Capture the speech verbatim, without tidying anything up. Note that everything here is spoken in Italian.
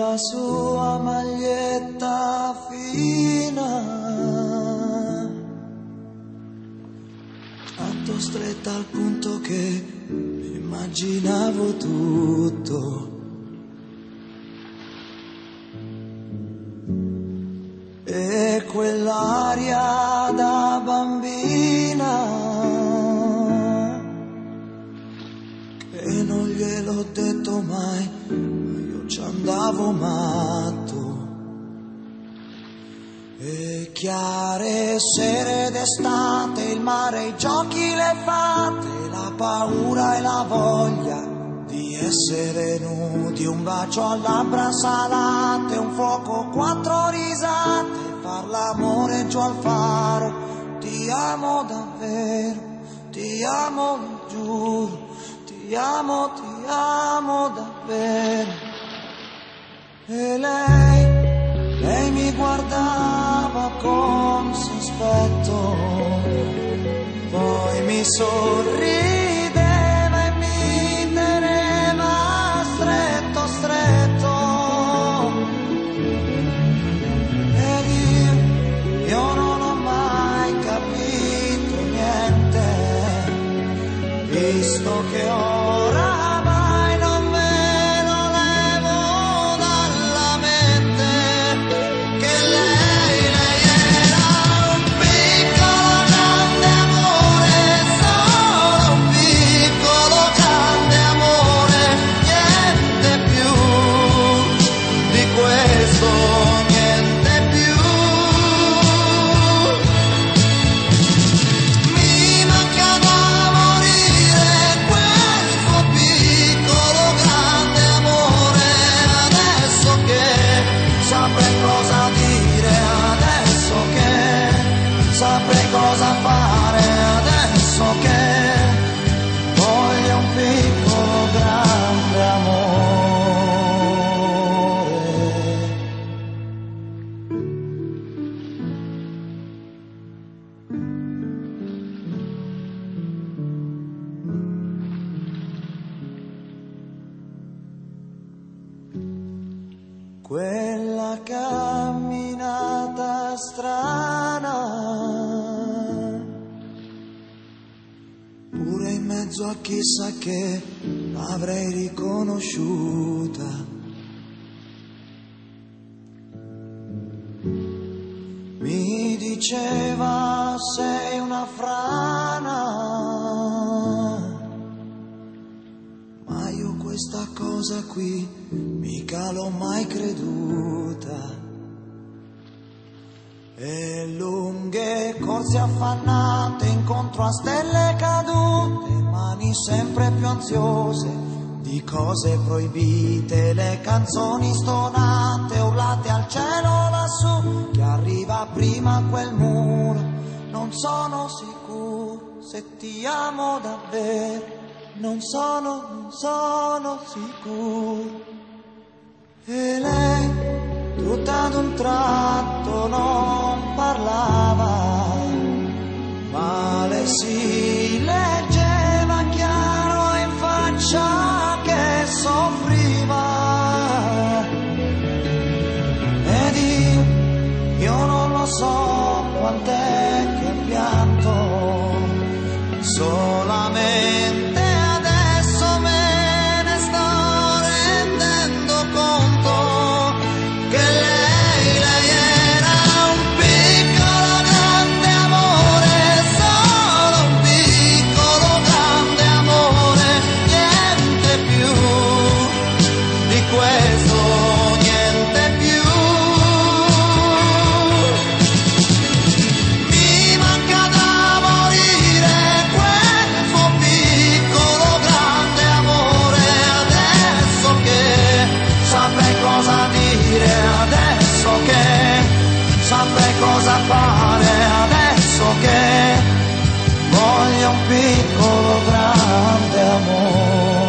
la sua maglietta fina, tanto stretta al punto che immaginavo tutto. E quell'aria da bambina che non gliel'ho detto mai, io ci andavo matto. E chiare sere d'estate, il mare, i giochi, le fate, la paura e la voglia di essere nudi, un bacio a labbra salate, un fuoco, quattro risate, far l'amore giù al faro. Ti amo davvero, ti amo, lo giuro, ti amo, ti amo davvero. E lei, lei mi guardava con sospetto, poi mi sorrise stretto, ed io, io non ho mai capito niente, visto che oramai non me lo levo dalla mente, che lei, lei era un piccolo grande amore, solo un piccolo grande amore, questo niente più. Mi manca da morire quel suo piccolo grande amore, adesso che saprei cosa dire, adesso che saprei cosa fare, adesso che voglio un piccolo grande amore. Quella camminata strana, pure in mezzo a chissà che l'avrei riconosciuta. Mi diceva sei una frana, ma io questa cosa qui mica l'ho mai creduta. E lunghe corse affannate incontro a stelle cadute, mani sempre più ansiose di cose proibite, le canzoni stonate urlate al cielo lassù, che arriva prima quel muro. Non sono sicuro se ti amo davvero, non sono, non sono sicuro. E lei tutta ad un tratto non parlava, ma le si leggeva chiaro in faccia che soffriva. Ed io, io non lo so quant'è che ho pianto, solamente saprei cosa fare, adesso che voglio un piccolo grande amore.